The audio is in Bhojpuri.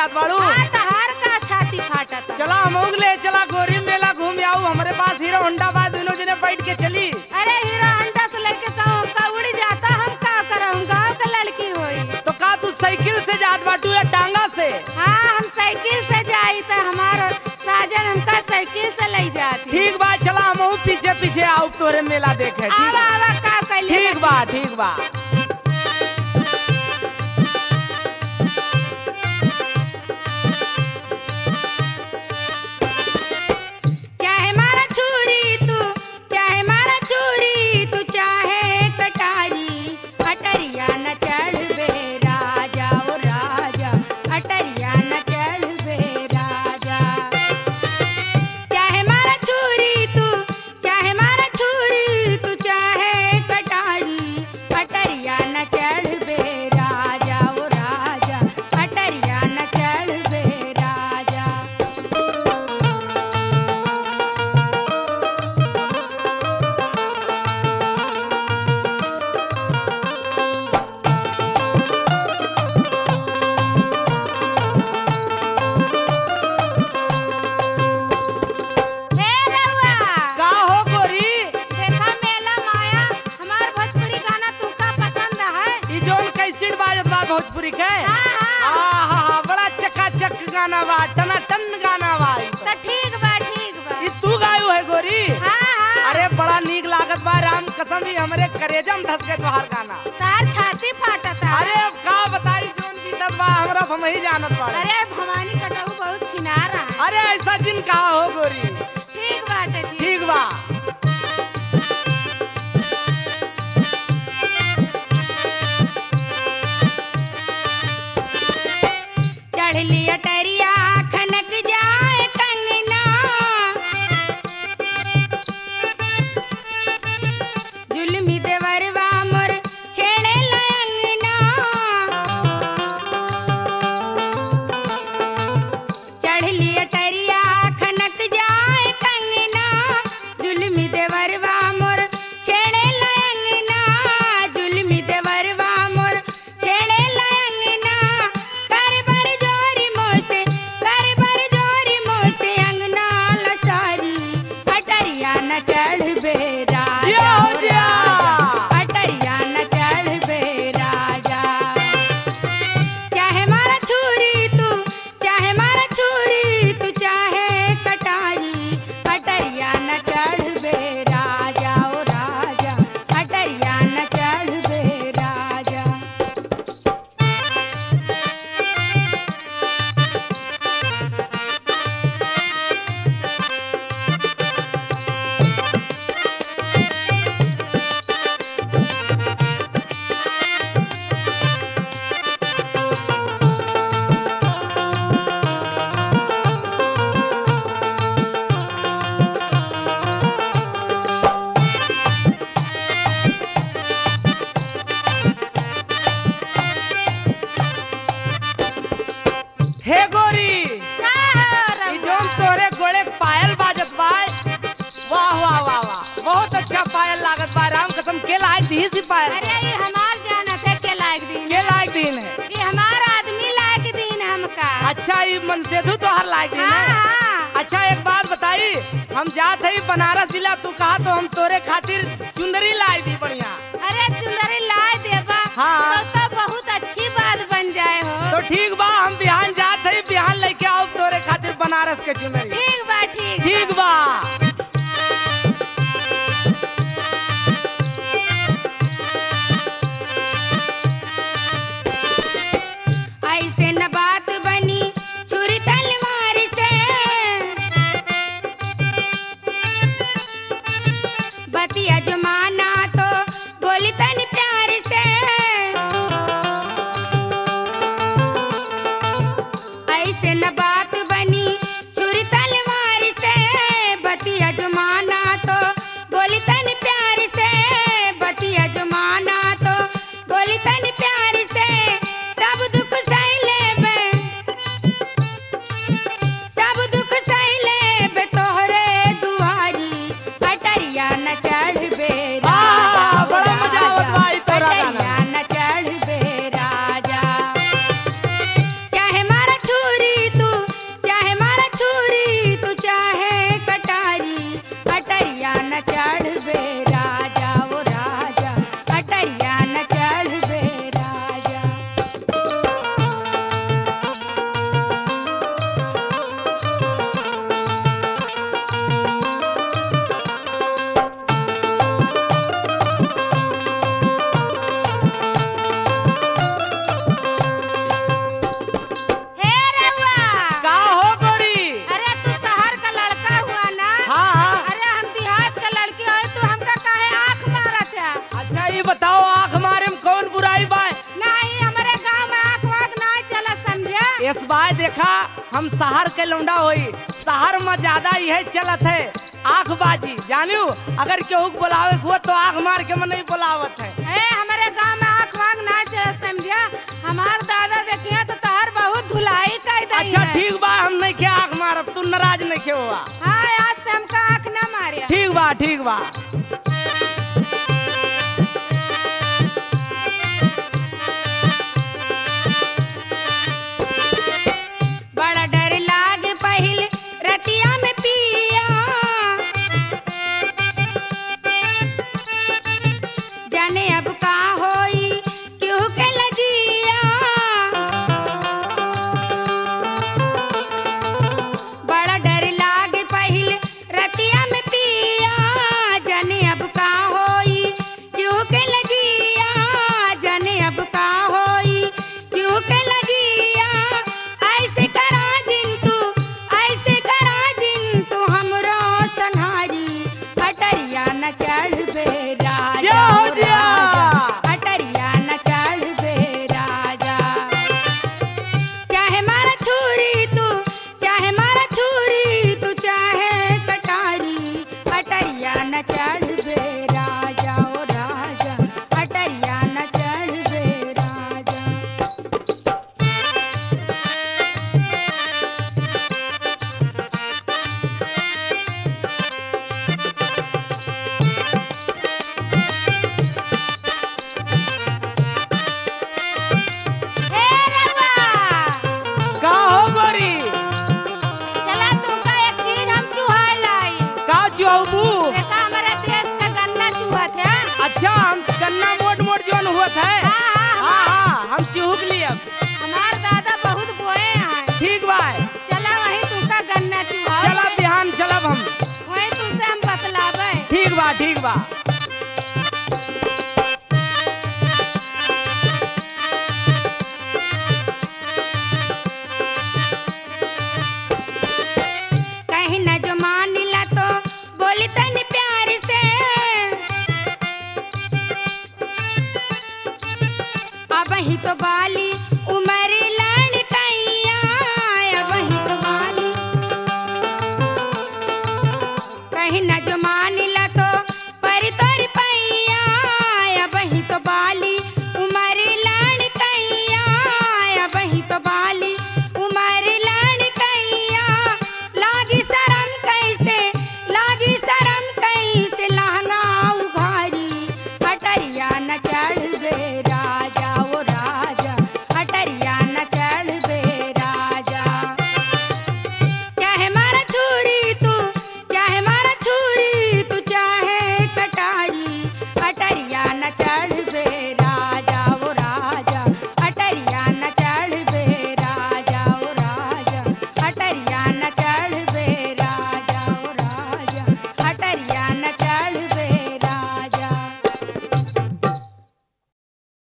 जात बाड़ू। तहार का छाती फाटत। चला हम ले चला गोरी मेला घूम आऊ। हमारे पास हीरो होंडा बा, दोनों जने बैठ के चली। अरे हीरो होंडा से लेके गाँव का उड़ जाता, हम का करम गाँव का लड़की होई। तो का तू साइकिल से जात बाटू या टांगा से? हाँ हम साइकिल से जाई तो हमारा साजन हमका साइकिल से ले जाती। ठीक बा, चला हम पीछे पीछे आऊ तोरे मेला देखे। ठीक आवा बा आवा का कैले। ठीक बा ठीक बा। चाहे मारा छुरी तू, चाहे मारा छुरी तू, चाहे कटारी, अटरिया न चढ़बे राजा ओ राजा, अटरिया न चढ़बे राजा। चाहे मारा छुरी तू, चाहे मारा छुरी तू, चाहे कटारी, अटरिया न चढ़बे राजा ओ राजा, अटरिया न चढ़बे राजा। हे रउआ, का हो गोरी? देखा मेला माया, हमार भोजपुरी गाना तुमका पसंद है? ई जोन कैसेट बाजत बा भोजपुरी के? हाँ। आहा बड़ा चकाचक गाना बा, टनाटन गाना बा ई तो। तो ठीक बा ठीक बा। ई तू गायू है गोरी? हाँ हाँ। अरे बड़ा नीक लागत बा, राम कसम ही हमरे करेजम धस के तोहार गाना। तार छाती फाटत है। अरे का बताई जोन बीतत बा हमरा हम ही जानत बा। अरे भवानी कटऊ बहुत छिनार है। अरे ऐसा जिन का हो गोरी? ठीक बाटे ठीक। ठीक बा। चढ़ली अटरिया खनक जाए कंगना, जुल्मी देवरवा मोर छेड़े लंगना। चढ़ली अटरिया खनक जाए कंगना, जुल्मी देवरवा मोर छेड़े लंगना, जुल्मी देवरवा मोर छेड़े लंगना। कर बड़ जोरी मोसे, कर बड़ जोरी मोसे, अंगना लसारी, अटरिया न चढ़बे राजा जिया हो ओ जिया। राजा, अटरिया न चढ़बे राजा। चाहे मारा छुरी तू, चाहे मारा छुरी तू, चाहे कटारी, अटरिया न चढ़बे राजा ओ राजा, अटरिया न चढ़बे राजा। हे गोरी, का हो ई रउआ? जोन तोरे गोड़े पायल बाजत बा, वाह वाह वाह वाह, बहुत अच्छा पायल लागत बा। राम कसम के लायक दी सी पायल। अरे ये हमार जानत है के लायक दिन, के लायक दिन है? ये हमार आदमी लायक दिन हमका। अच्छा ई मन से तू तोहर लायक दिन हाँ है। हाँ। अच्छा एक बात बताई, हम जात हई बनारस जिला, तू कहा तो हम तोरे खातिर चुंदरी लाई दी बढ़िया। अरे चुंदरी लाए देबा हाँ। तो बहुत अच्छी बात बन जाए हो। तो ठीक बा, हम बिहान जात हई, बिहान लेके आओ तोरे खातिर बनारस के चुनरी। ठीक बा ठीक ठीक बा। ऐसे न बात बनी छुरी तलवार से, बतिया जमाना तो बोली तन प्यार से। ऐसे न बात बनी छुरी तलवार से, बतिया जमाना तो बोली तन प्यार से, बतिया जमाना तो बोली तन प्यार से। सब दुख सह लेबे, सब दुख सह लेबे तोहरे दुआरी, अटरिया न चढ़बे राजा ओ बड़ा मजा आवत बा ई तोरा गाना। अटरिया न चढ़बे राजा। चाहे मारा छुरी न चढ़बे राजा ओ राजा अटरिया न चढ़बे राजा। हे रउआ, का हो गोरी? अरे तू शहर का लड़का हुआ ना? हाँ हाँ। अरे हम देहात का लड़की है, तू हमका काहे आँख मारत है? अच्छा ये बताओ आँख मारे में कौन बुराई बा? नहीं, हमारे गांव में आँख वाँख ना चला समझा। इस बार देखा हम शहर के लौंडा होई, शहर में ज्यादा यही चलत है आँख बाजी। जानू अगर केहू के बुलावे हुआ तो आँख मार के मन नहीं बुलावत है। ए हमारे गांव में आँख वाँख ना चला समझा। हमार दादा देखिए तो तहर बहुत धुलाई कर दई अच्छा है। ठीक बा, हम नहीं के आँख मारब, तू नाराज नहीं के हुआ। हाँ, आज से हमका आँख ना मारिया। ठीक बा ठीक बा। बड़ा डर लागे पहले रतिया में पिया, जाने अब का होई क्यों के लजिया। बड़ा डर लागे पहले रतिया में पिया, जाने अब का होई क्यों के लजिया। जाने अब का होई क्यों के लजिया। ऐसे करा जिन तू हमरो संहारी अटरिया न चढ़बे राजा जय हो ओ जिया। राजा अटरिया न चढ़बे राजा। चाहे मारा छुरी तू, चाहे मारा छुरी तू, चाहे कटारी अटरिया न चढ़बे राजा ओ राजा अटरिया न चढ़बे राजा। हे रउआ, का हो गोरी? चला तुमका एक चीज हम चुहा लाई। का चुहबू? देखा हमारे देश का गन्ना चूहत है। अच्छा हम गन्ना मोट मोट जोन हुआ है। हाँ, हाँ, हाँ हाँ हम चूक लिए। हमार दादा बहुत बोए हैं। ठीक बा, चला वही तुमका गन्ना चूहा। चला बिहान चलब हम। वही तुमसे हम बतलावे। ठीक बा ठीक बा। कहीं न जो मानिला तो बोली तनी प्यार से। अब ही तो बाली उमर लड़कैया, अब ही तो बाली। कहीं न जो